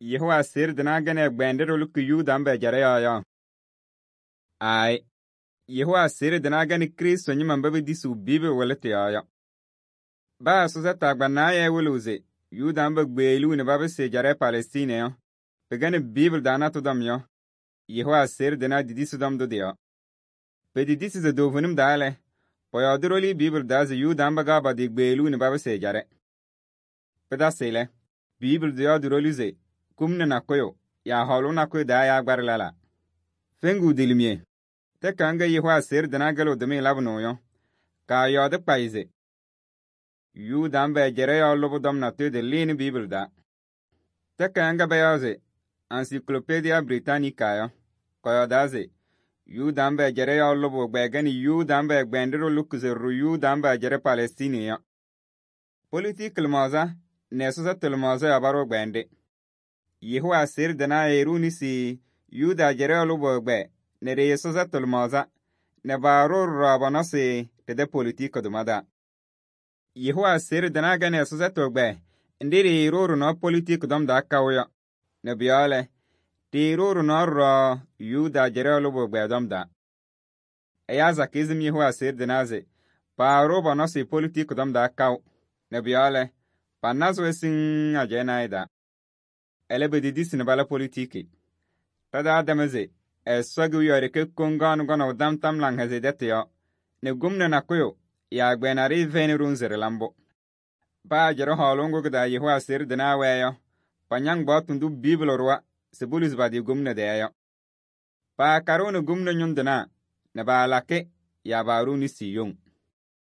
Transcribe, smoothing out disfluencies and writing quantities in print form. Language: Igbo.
Yehowa sirdina gane gbendero luk Yudan be jare ya. Ai. Yehowa sirdina gane Kristo nyima mbabe disu bibe walete ya. Ba suza tagbana ye wuluze. Yudan be gbelu ne babe se jare Palestine ya. Begane Bible dana tudam ya. Yehowa sirdina didisu dam do ya. Be didisi ze dovunim dale. Poya duroli Bible daze Yudan be gaba di gbelu ne babe se jare. Peda sele. Bible diya durolize. Kumne na koyo, ya holu na koyo da ya gbar lala. Fengu dilimye. Te kanga Yehowa sirdina galo demi labno yo. Ka yode paize. Yudan be jere ya lobo dom na te de lini Bible da. Te kanga be yaze. Encyclopedia Britannica yo. Koyo daze. Yudan be jere ya lobo begani Yudan be gbendero lukuze ru Yudan be jere Palestine yo. Political maza, nesuza tulmaza ya baro gbende. Yehowa sirdina eruni si Yuda jere lobo gbe. Nere yesuza tulmaza. Ne baro rabana si tede politiko dumada. Yehowa sirdina gane yesuza togbe. Ndiri ruru no politiko dum da kawya. Ne biale. Ti ruru no ro Yuda jere lobo gbe dum da. Eyaza kizim Yehowa sirdina ze. Pa roba no si politiko dum da kaw. Ne biale. Pa nazo esin ajena ida. Elebe didisi ne bala politiki. Tada adameze. Eswagu yore ke kongan gana udam tam lang hazedete ya. Ne gumne na kuyo. Ya gbenari veni runzere lambo. Ba jero halongo gada Yehowa sirdina weyo. Panyang batundu Biblo ruwa. Sebulis badi gumne deyo. Pa karone gumne nyundina. Ne ba lake. Ya baruni siyong.